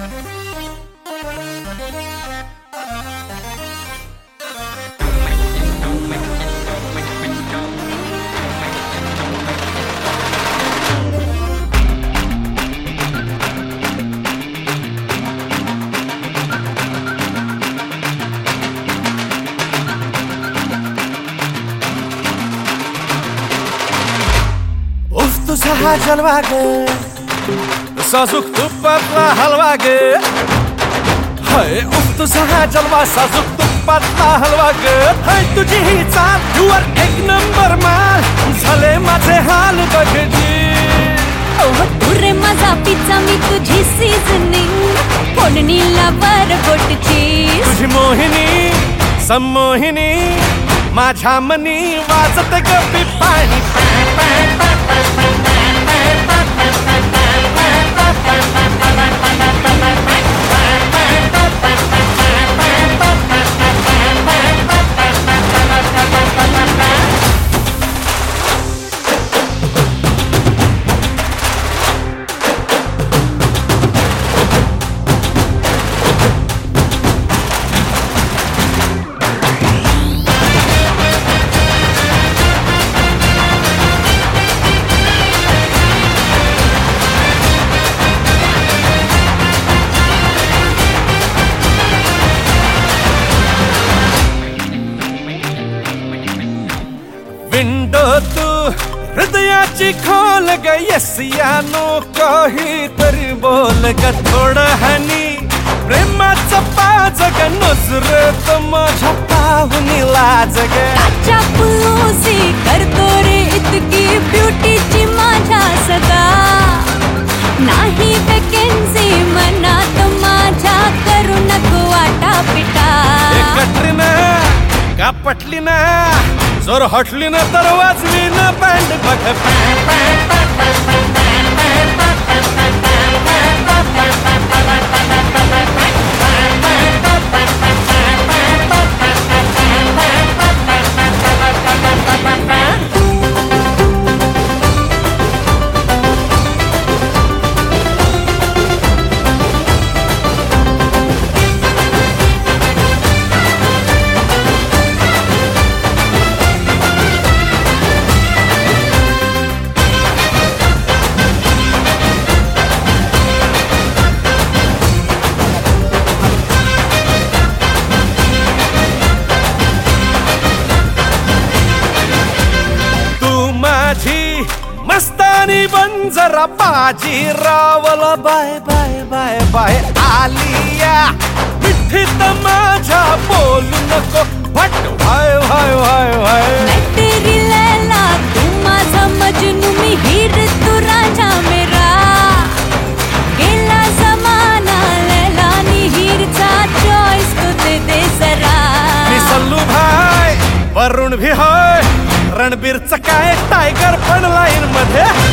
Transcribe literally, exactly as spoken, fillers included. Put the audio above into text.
तुझा हा जलवा ग साजूक तुपातला हलवा ग हाय उफ तुझा हा जलवा साजूक तुपातला हलवा ग हाय तुझी ही चाल युअर एक नंबर माल झाले माझे हाल बघजी ओह तू रे माझा पिझ्झा मी तुझी सीझनिंग फोडणीला बरबट चीज तुझी मोहिनी सम्मोहिनी माझ्या मनी वाजत गप्पी पाणी विंडो तू हृदयाची खोल ग येस या नो काहीतरी बोल ग थोडं हनी प्रेमाचं पाज ग नजरेत माझ्या पाहुनी लाज ग काच्या पुलोसी करतो रे इतकी ब्युटीची माझ्या सदा नाही वॅकेन्सी मनात माझ्या करू नको वाटा पिटा कटरीना का पटली ना जोर हटली ना तर वाजवी ना बँड बघ मस्तानी बंजरा बाजी रावला बाय बाय बाय बाय आलिया पिठीत माझ्या बोलू नको भट वाय वाय वाय वाय तेरी लैला तू माझा मजनू मी हीर तू राजा मेरा गेला जमाना लैला नी हीरचा चॉइस तू दे दे जरा मी सल्लू भाई वरुण भी होय रणबीरचं काय टायगर पण लाईन मध्ये